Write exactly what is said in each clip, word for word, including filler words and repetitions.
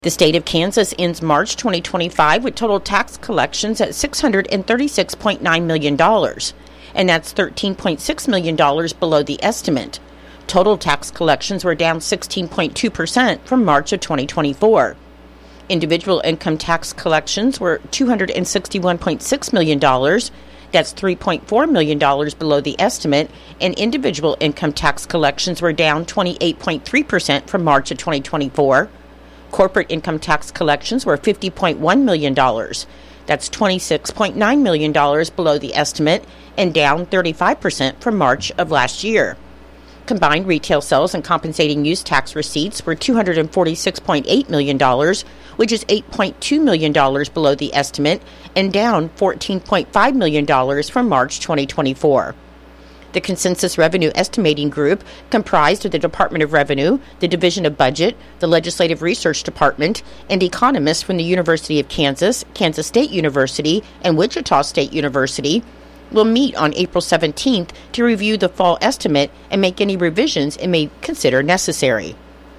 The state of Kansas ends March twenty twenty-five with total tax collections at six hundred thirty-six point nine million dollars, and that's thirteen point six million dollars below the estimate. Total tax collections were down sixteen point two percent from March of twenty twenty-four. Individual income tax collections were two hundred sixty-one point six million dollars. That's three point four million dollars below the estimate, and individual income tax collections were down twenty-eight point three percent from March of twenty twenty-four. Corporate income tax collections were fifty point one million dollars. That's twenty-six point nine million dollars below the estimate and down thirty-five percent from March of last year. Combined retail sales and compensating use tax receipts were two hundred forty-six point eight million dollars, which is eight point two million dollars below the estimate and down fourteen point five million dollars from March twenty twenty-four. The Consensus Revenue Estimating Group, comprised of the Department of Revenue, the Division of Budget, the Legislative Research Department, and economists from the University of Kansas, Kansas State University, and Wichita State University, will meet on April seventeenth to review the fall estimate and make any revisions it may consider necessary.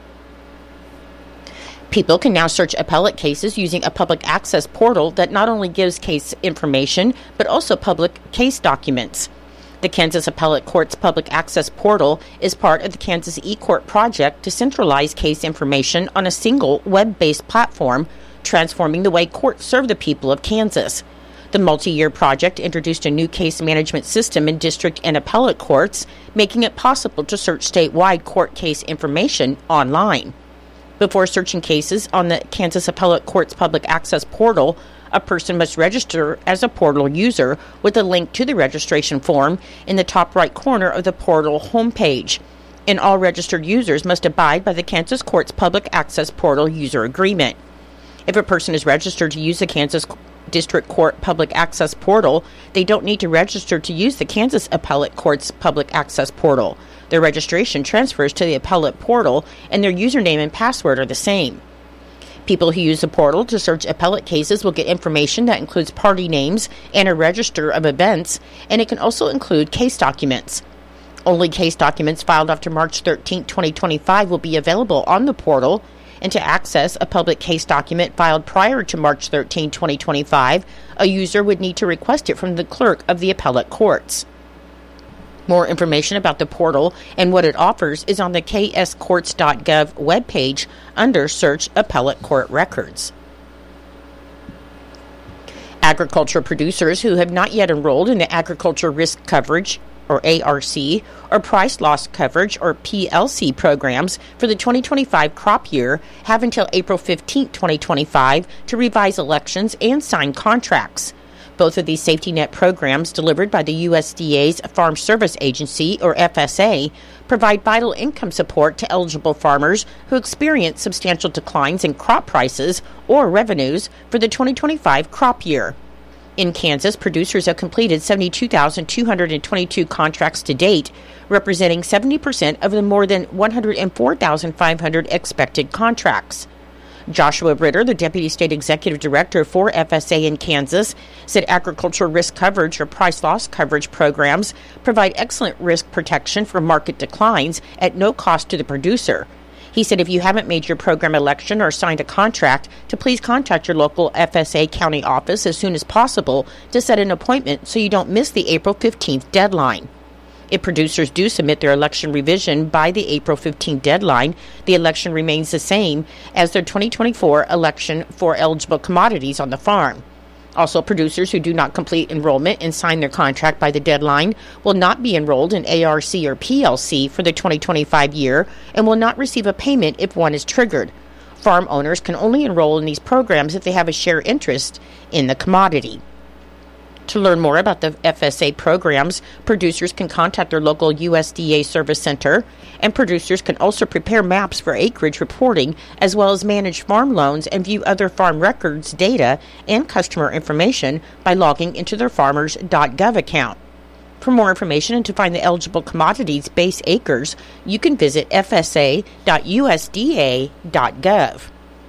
People can now search appellate cases using a public access portal that not only gives case information, but also public case documents. The Kansas Appellate Court's Public Access Portal is part of the Kansas eCourt project to centralize case information on a single web-based platform, transforming the way courts serve the people of Kansas. The multi-year project introduced a new case management system in district and appellate courts, making it possible to search statewide court case information online. Before searching cases on the Kansas Appellate Court's Public Access Portal, a person must register as a portal user with a link to the registration form in the top right corner of the portal homepage. And all registered users must abide by the Kansas Court's Public Access Portal User Agreement. If a person is registered to use the Kansas District Court Public Access Portal, they don't need to register to use the Kansas Appellate Court's Public Access Portal. Their registration transfers to the appellate portal, and their username and password are the same. People who use the portal to search appellate cases will get information that includes party names and a register of events, and it can also include case documents. Only case documents filed after March thirteenth, twenty twenty-five will be available on the portal, and to access a public case document filed prior to March thirteenth, twenty twenty-five, a user would need to request it from the clerk of the appellate courts. More information about the portal and what it offers is on the k s courts dot gov webpage under Search Appellate Court Records. Agriculture producers who have not yet enrolled in the Agriculture Risk Coverage, or A R C, or Price Loss Coverage, or P L C programs for the twenty twenty-five crop year have until April fifteenth, twenty twenty-five to revise elections and sign contracts. Both of these safety net programs, delivered by the U S D A's Farm Service Agency, or F S A, provide vital income support to eligible farmers who experience substantial declines in crop prices or revenues for the twenty twenty-five crop year. In Kansas, producers have completed seventy-two thousand two hundred twenty-two contracts to date, representing seventy percent of the more than one hundred four thousand five hundred expected contracts. Joshua Ritter, the Deputy State Executive Director for F S A in Kansas, said agricultural risk coverage or price loss coverage programs provide excellent risk protection for market declines at no cost to the producer. He said if you haven't made your program election or signed a contract, to please contact your local F S A county office as soon as possible to set an appointment so you don't miss the April fifteenth deadline. If producers do submit their election revision by the April fifteenth deadline, the election remains the same as their twenty twenty-four election for eligible commodities on the farm. Also, producers who do not complete enrollment and sign their contract by the deadline will not be enrolled in A R C or P L C for the twenty twenty-five year and will not receive a payment if one is triggered. Farm owners can only enroll in these programs if they have a share interest in the commodity. To learn more about the F S A programs, producers can contact their local U S D A service center, and producers can also prepare maps for acreage reporting, as well as manage farm loans and view other farm records, data, and customer information by logging into their farmers dot gov account. For more information and to find the eligible commodities base acres, you can visit f s a dot u s d a dot gov.